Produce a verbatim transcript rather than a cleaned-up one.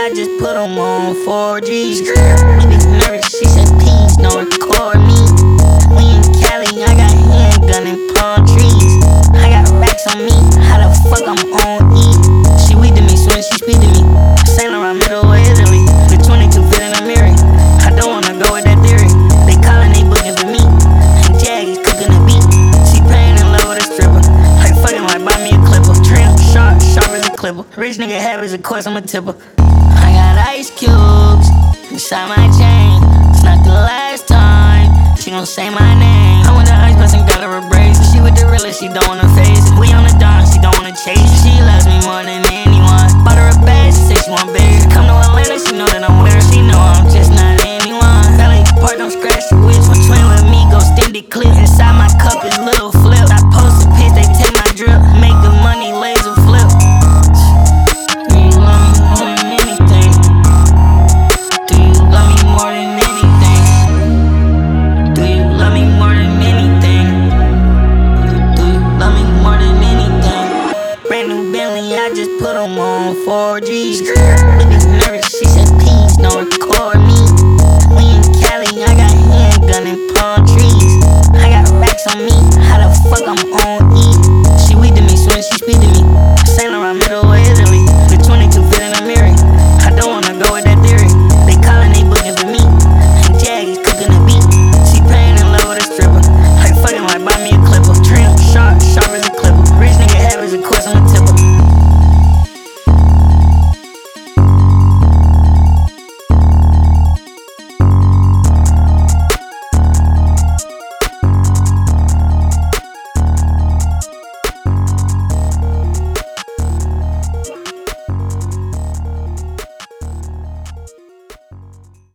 I just put them on four G's. Baby's nervous, she said please don't record me. We in Cali, I got handgun and palm trees. I got racks on me, how the fuck I'm on E? She weak to me, so when she speak to me, Saint Laurent, middle of Italy. The twenty-two fit in a mirror. I don't wanna go with that theory. They calling, they booking for me. And Jag is cooking the beat. She playing in love with a stripper. Like fucking like buy me a clipper. Trim, sharp, sharp as a clipper. Rich nigga habits, of course I'm a tipper. I got ice cubes inside my chain. It's not the last time she gon' say my name. I went to ice bus and got her a brace. She with the realest, she don't wanna face it. We on the dawn, she don't wanna chase it. She loves me more than anyone. Bought her a bag, she say she want baby. Come to Atlanta, she know that I'm with her. She know I'm just not anyone. Valley Park, don't scratch the whips. When twin with me, go extended clip. Inside my cup is little flip.